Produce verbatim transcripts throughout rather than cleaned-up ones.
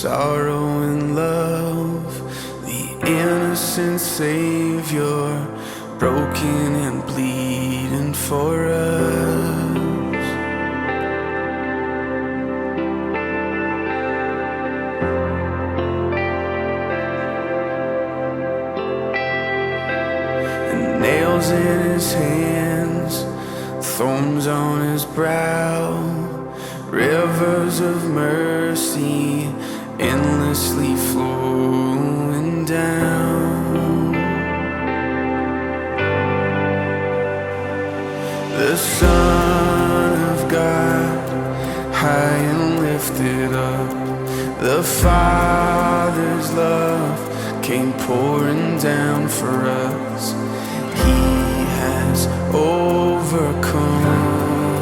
sorrow and love, the innocent Savior, broken and bleeding for us. And nails in his hands, thorns on his brow, rivers of mercy endlessly flowing down. The Son of God, high and lifted up, the Father's love came pouring down for us. He has overcome.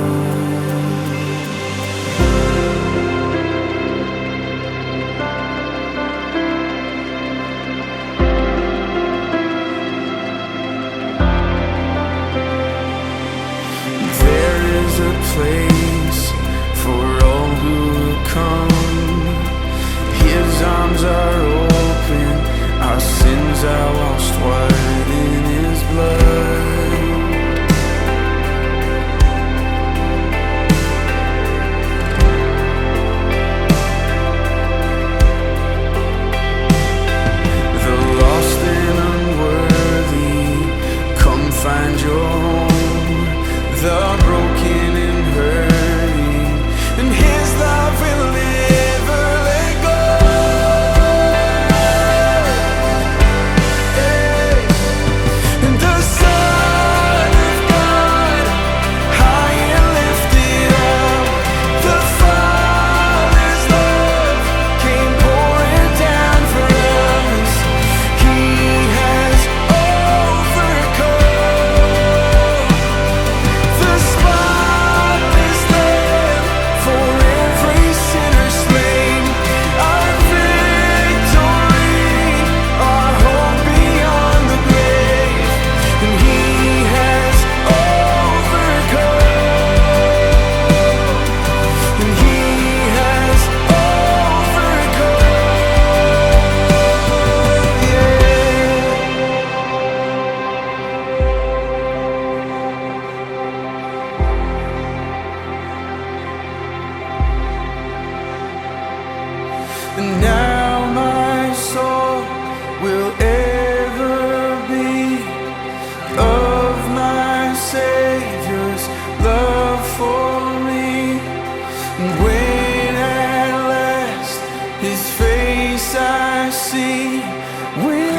Place for all who will come. His arms are open, our sins are washed white in his blood. The lost and unworthy, come find your home. The broken and hurting, and his love will never let go. Hey. And the Son of God, high and lifted up, the Father's love came pouring down for us. He has overcome. The spotless Lamb, for every sinner slain, our victory, our hope beyond the grave. And he has overcome. And he has overcome. Yeah. And now my soul will ever be of my Savior's love for me. And when at last his face I see, when